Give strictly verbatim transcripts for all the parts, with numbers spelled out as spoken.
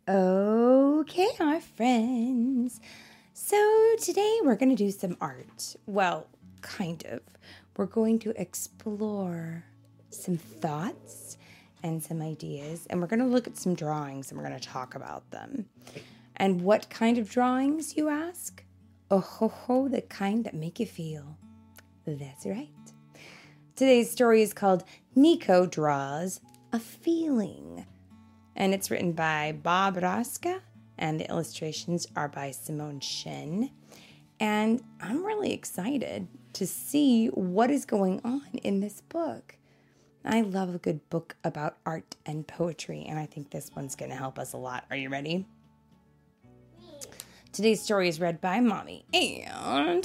Okay, our friends. So today we're going to do some art. Well, kind of. We're going to explore some thoughts and some ideas, and we're going to look at some drawings and we're going to talk about them. And what kind of drawings, you ask? Oh ho ho, the kind that make you feel. That's right. Today's story is called Nico Draws a Feeling. And it's written by Bob Raska, and the illustrations are by Simone Shen. And I'm really excited to see what is going on in this book. I love a good book about art and poetry, and I think this one's going to help us a lot. Are you ready? Today's story is read by Mommy. And...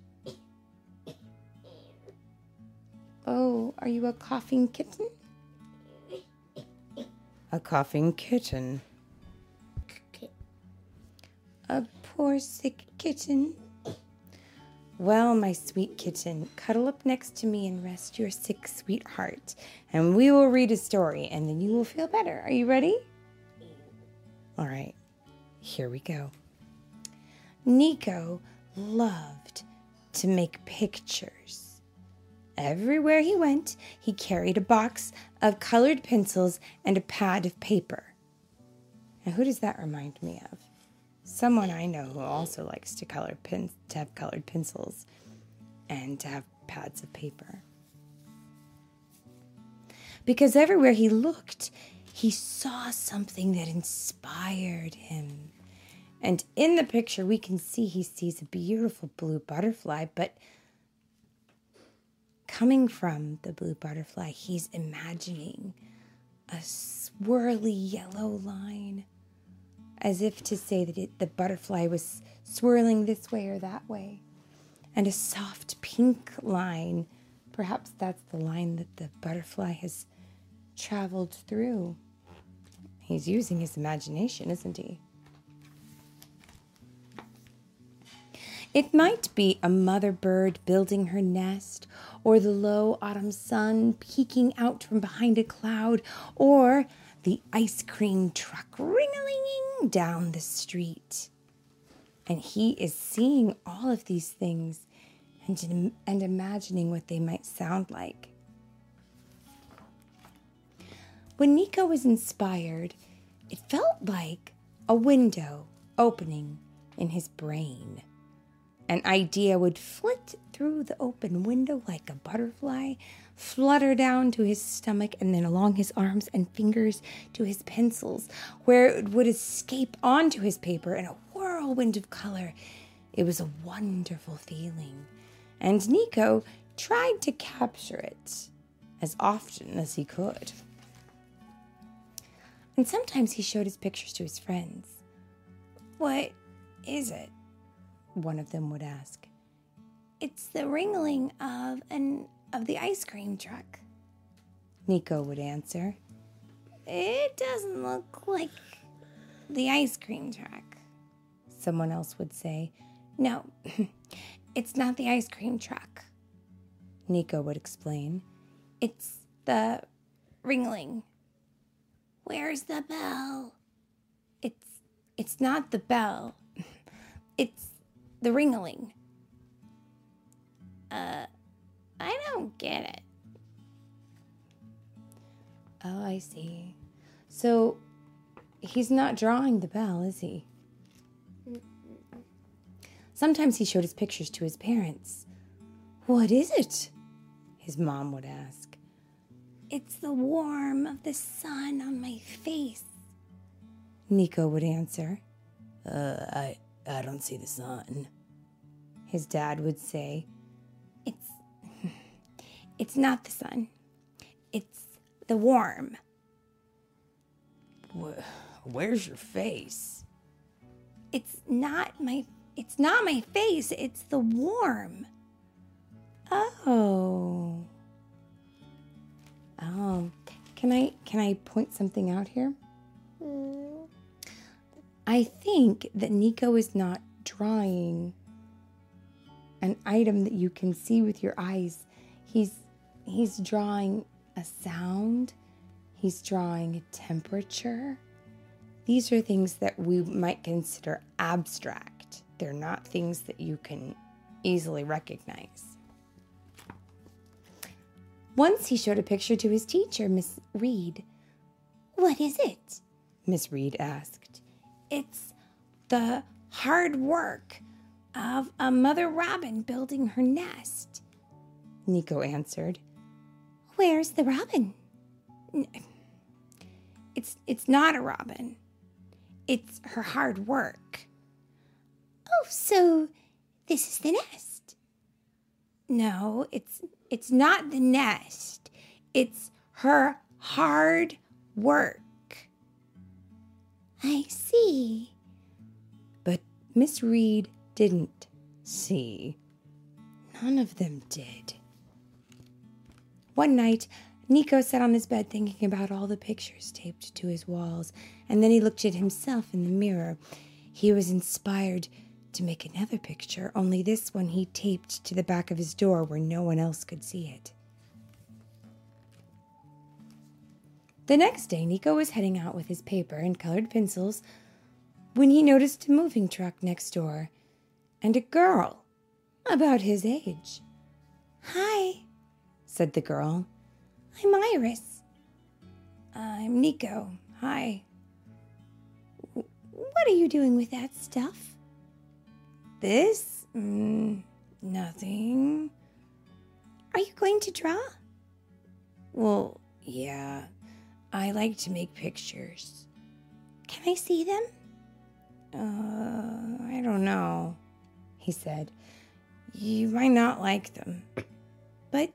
Oh, are you a coughing kitten? A coughing kitten. A poor sick kitten. Well, my sweet kitten, cuddle up next to me and rest your sick, sweet heart. And we will read a story, and then you will feel better. Are you ready? All right, here we go. Nico loved to make pictures. Everywhere he went, he carried a box of colored pencils and a pad of paper. Now, who does that remind me of? Someone I know who also likes to color pens, to have colored pencils and to have pads of paper. Because everywhere he looked, he saw something that inspired him. And in the picture, we can see he sees a beautiful blue butterfly, but coming from the blue butterfly, he's imagining a swirly yellow line, as if to say that it, the butterfly was swirling this way or that way, and a soft pink line. Perhaps that's the line that the butterfly has traveled through. He's using his imagination, isn't he? It might be a mother bird building her nest, or the low autumn sun peeking out from behind a cloud, or the ice cream truck ring-a-linging down the street. And he is seeing all of these things and, and imagining what they might sound like. When Nico was inspired, it felt like a window opening in his brain. An idea would flit through the open window like a butterfly, flutter down to his stomach, and then along his arms and fingers to his pencils, where it would escape onto his paper in a whirlwind of color. It was a wonderful feeling, and Nico tried to capture it as often as he could. And sometimes he showed his pictures to his friends. "What is it?" one of them would ask. "It's the ringling of an of the ice cream truck," Nico would answer. "It doesn't look like the ice cream truck," someone else would say. "No, it's not the ice cream truck," Nico would explain. "It's the ringling." "Where's the bell?" It's it's not the bell. It's the ringling." Uh, I don't get it." Oh, I see. So, he's not drawing the bell, is he? Mm-mm. Sometimes he showed his pictures to his parents. "What is it?" his mom would ask. "It's the warmth of the sun on my face," Nico would answer. Uh, I... I don't see the sun," his dad would say. It's it's not the sun. It's the warm." Wh- where's your face?" It's not my it's not my face, it's the warm." Oh. Oh. Can I can I point something out here? Mm. I think that Nico is not drawing an item that you can see with your eyes. He's he's drawing a sound. He's drawing a temperature. These are things that we might consider abstract. They're not things that you can easily recognize. Once he showed a picture to his teacher, Miss Reed. "What is it?" Miss Reed asked. "It's the hard work of a mother robin building her nest," Nico answered. "Where's the robin?" It's it's not a robin. It's her hard work." "Oh, so this is the nest?" "No, it's it's not the nest. It's her hard work." "I see." But Miss Reed didn't see. None of them did. One night, Nico sat on his bed thinking about all the pictures taped to his walls, and then he looked at himself in the mirror. He was inspired to make another picture, only this one he taped to the back of his door where no one else could see it. The next day, Nico was heading out with his paper and colored pencils when he noticed a moving truck next door and a girl about his age. "Hi," said the girl. "I'm Iris." "I'm Nico. Hi." "What are you doing with that stuff?" "This? Mm, nothing." "Are you going to draw?" "Well, yeah. I like to make pictures." "Can I see them?" Uh, I don't know," he said. "You might not like them." "But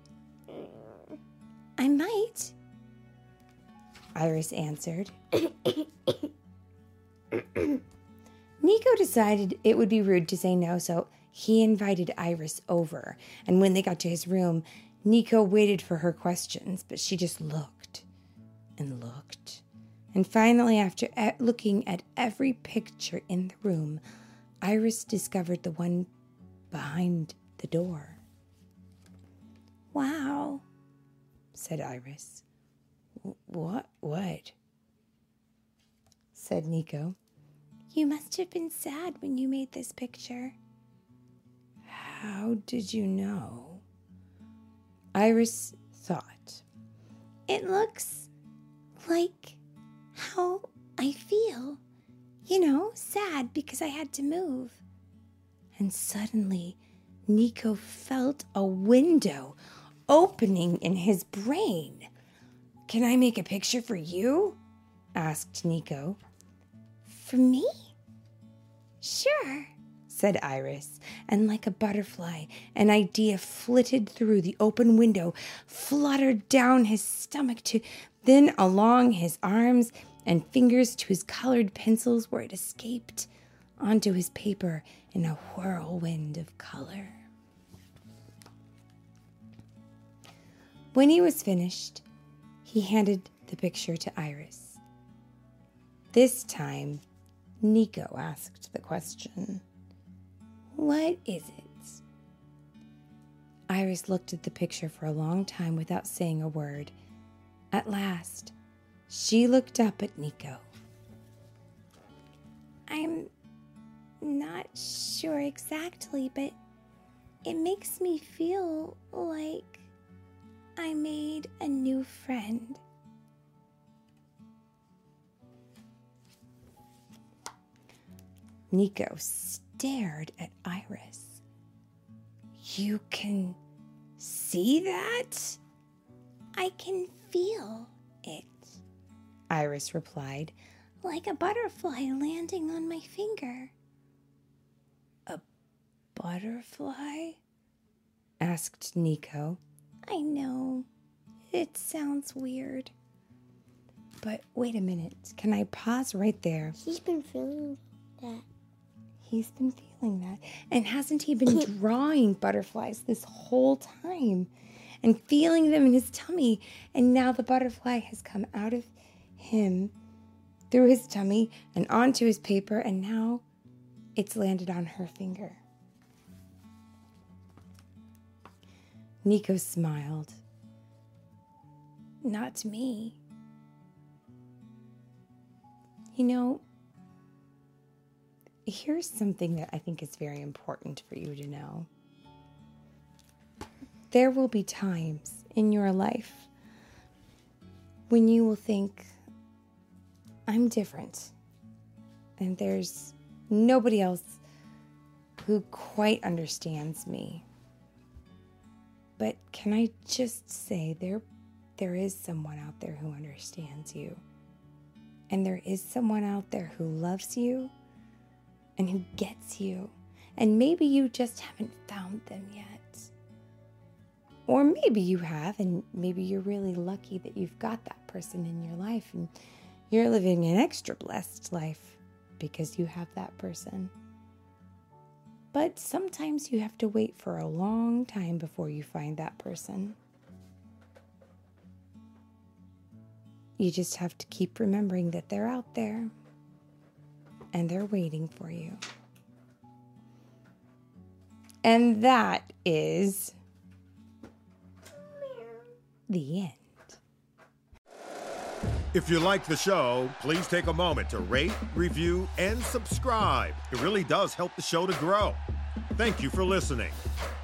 I might," Iris answered. Nico decided it would be rude to say no, so he invited Iris over. And when they got to his room, Nico waited for her questions, but she just looked and looked. And finally, after looking at every picture in the room, Iris discovered the one behind the door. "Wow," said Iris. What? What? Said Nico. "You must have been sad when you made this picture." "How did you know?" Iris thought. "It looks like how I feel. You know, sad because I had to move." And suddenly, Nico felt a window opening in his brain. "Can I make a picture for you?" asked Nico. "For me?" "Sure," said Iris, and like a butterfly, an idea flitted through the open window, fluttered down his stomach to then along his arms and fingers to his colored pencils, where it escaped onto his paper in a whirlwind of color. When he was finished, he handed the picture to Iris. This time, Nico asked the question, "What is it?" Iris looked at the picture for a long time without saying a word. At last, she looked up at Nico. "I'm not sure exactly, but it makes me feel like I made a new friend." Nico stared at Iris. "You can see that?" "I can feel it," Iris replied, "like a butterfly landing on my finger." "A butterfly?" asked Nico. "I know, it sounds weird. But wait a minute, can I pause right there?" He's been feeling that. He's been feeling that. And hasn't he been drawing butterflies this whole time and feeling them in his tummy? And now the butterfly has come out of him through his tummy and onto his paper, and now it's landed on her finger. Nico smiled. "Not me." You know, here's something that I think is very important for you to know. There will be times in your life when you will think, I'm different, and there's nobody else who quite understands me. But can I just say, there, there is someone out there who understands you. And there is someone out there who loves you and who gets you. And maybe you just haven't found them yet. Or maybe you have, and maybe you're really lucky that you've got that person in your life, and you're living an extra blessed life because you have that person. But sometimes you have to wait for a long time before you find that person. You just have to keep remembering that they're out there and they're waiting for you. And that is the end. If you like the show, please take a moment to rate, review, and subscribe. It really does help the show to grow. Thank you for listening.